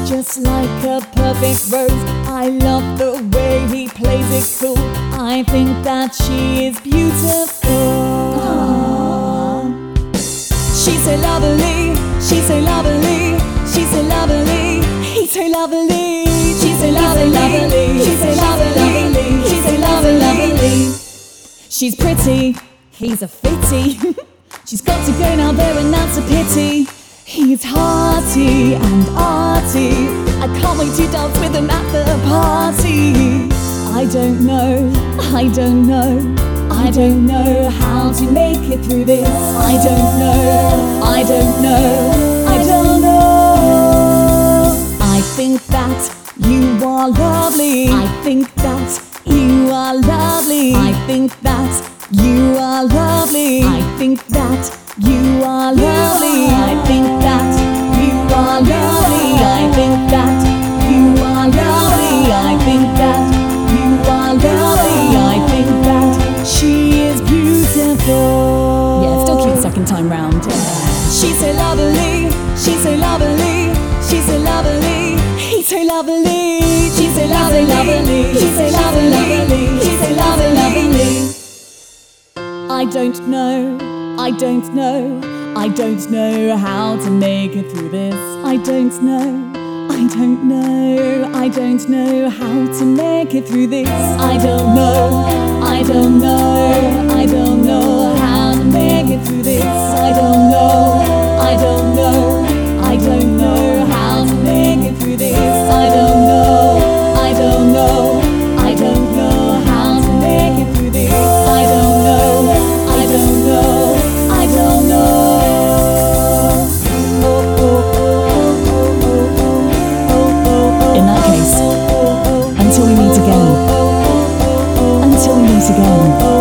just like a perfect rose. I love the way he plays it cool. I think that she is beautiful. Aww. She's so lovely, she's so lovely, she's so lovely, he's so lovely. She's so lovely, she's so lovely, she's so lovely. She's pretty, he's a fitty. She's got to go now though, and that's a pity. He's hearty and arty. I can't wait to dance with him at the party. I don't know, I don't know, I don't know how to make it through this. I don't know, I don't know, I don't know. I think that you are lovely. I think that you are lovely. I think that you are lovely. I think that you are lovely. I think that you are lovely. I think that you are lovely. I think that you are lovely. I think that she is beautiful. Yeah, still cute second time round. She's so lovely. She's so lovely. She's so lovely. He's so lovely. She's so lovely. She's so lovely. She's so lovely. I don't know, I don't know, I don't know how to make it through this. I don't know, I don't know, I don't know how to make it through this. I don't know, I don't know, I don't know how to make it through this. I don't know, I don't know, I don't know how to make it through this. I don't know, I don't know, I don't know how to make it through this. I don't know, I don't know, I don't know. In that case, until we meet again, until we meet again.